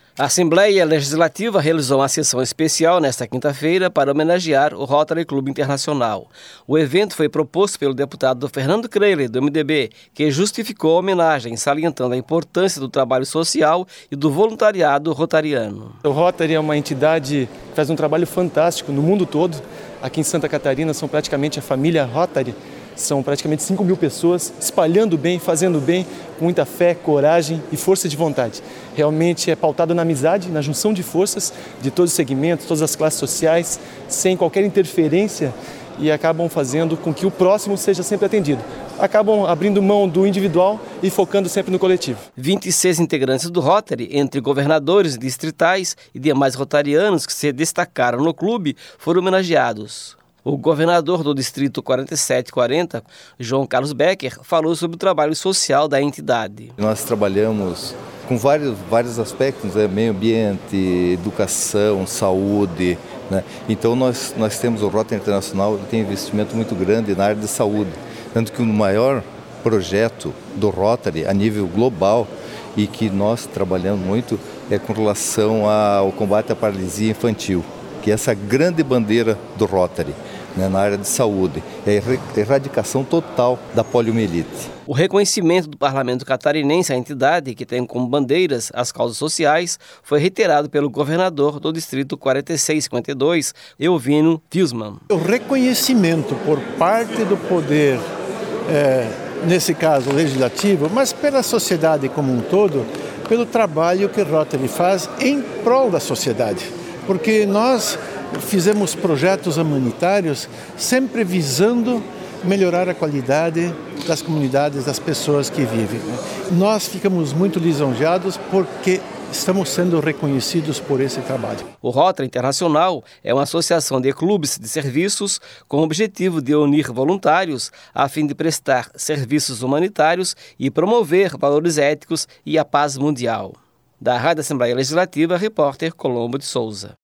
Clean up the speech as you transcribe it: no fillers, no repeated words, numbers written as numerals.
A Assembleia Legislativa realizou uma sessão especial nesta quinta-feira para homenagear o Rotary Clube Internacional. O evento foi proposto pelo deputado Fernando Creyler, do MDB, que justificou a homenagem, salientando a importância do trabalho social e do voluntariado rotariano. O Rotary é uma entidade que faz um trabalho fantástico no mundo todo. Aqui em Santa Catarina são praticamente a família Rotary. São praticamente 5.000 pessoas espalhando bem, fazendo bem, com muita fé, coragem e força de vontade. Realmente é pautado na amizade, na junção de forças de todos os segmentos, todas as classes sociais, sem qualquer interferência, e acabam fazendo com que o próximo seja sempre atendido. Acabam abrindo mão do individual e focando sempre no coletivo. 26 integrantes do Rotary, entre governadores distritais e demais rotarianos que se destacaram no clube, foram homenageados. O governador do Distrito 4740, João Carlos Becker, falou sobre o trabalho social da entidade. Nós trabalhamos com vários aspectos, meio ambiente, educação, saúde, né? Então nós temos o Rotary Internacional, que tem investimento muito grande na área de saúde. Tanto que o maior projeto do Rotary a nível global e que nós trabalhamos muito é com relação ao combate à paralisia infantil, que é essa grande bandeira do Rotary, né, na área de saúde, é a erradicação total da poliomielite. O reconhecimento do parlamento catarinense à entidade, que tem como bandeiras as causas sociais, foi reiterado pelo governador do Distrito 4652, Elvino Vilsman. O reconhecimento por parte do poder, nesse caso legislativo, mas pela sociedade como um todo, pelo trabalho que o Rotary faz em prol da sociedade. Porque nós fizemos projetos humanitários sempre visando melhorar a qualidade das comunidades, das pessoas que vivem. Nós ficamos muito lisonjeados porque estamos sendo reconhecidos por esse trabalho. O Rotary Internacional é uma associação de clubes de serviços com o objetivo de unir voluntários a fim de prestar serviços humanitários e promover valores éticos e a paz mundial. Da Rádio Assembleia Legislativa, repórter Colombo de Souza.